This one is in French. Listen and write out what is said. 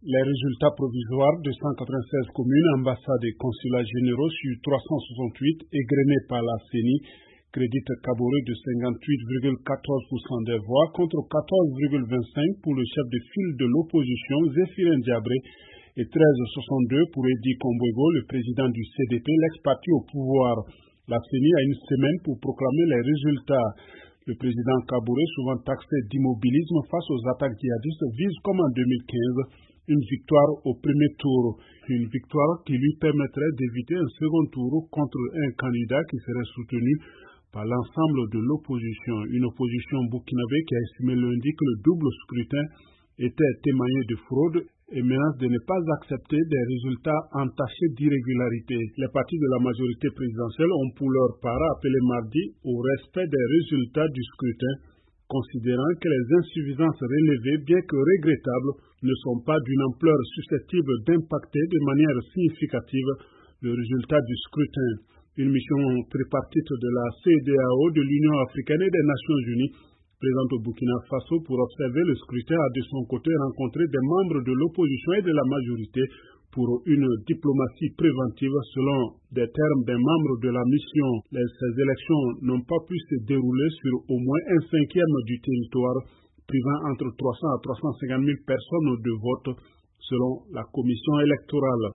Les résultats provisoires de 196 communes, ambassades et consulats généraux sur 368 égrenés par la CENI créditent Kaboré de 58,14% des voix contre 14,25% pour le chef de file de l'opposition, Zéphirin Diabré, et 13,62% pour Eddy Kombouego, le président du CDP, l'ex-parti au pouvoir. La CENI a une semaine pour proclamer les résultats. Le président Kaboré, souvent taxé d'immobilisme face aux attaques djihadistes, vise comme en 2015 une victoire au premier tour. Une victoire qui lui permettrait d'éviter un second tour contre un candidat qui serait soutenu par l'ensemble de l'opposition. Une opposition burkinabé qui a estimé lundi que le double scrutin était témoigné de fraude et menace de ne pas accepter des résultats entachés d'irrégularité. Les partis de la majorité présidentielle ont pour leur part appelé mardi au respect des résultats du scrutin, considérant que les insuffisances relevées, bien que regrettables, ne sont pas d'une ampleur susceptible d'impacter de manière significative le résultat du scrutin. Une mission tripartite de la CEDEAO, de l'Union africaine et des Nations unies présente au Burkina Faso pour observer le scrutin a de son côté rencontré des membres de l'opposition et de la majorité pour une diplomatie préventive selon des termes des membres de la mission. Ces élections n'ont pas pu se dérouler sur au moins un cinquième du territoire, privant entre 300 à 350 000 personnes de vote selon la commission électorale.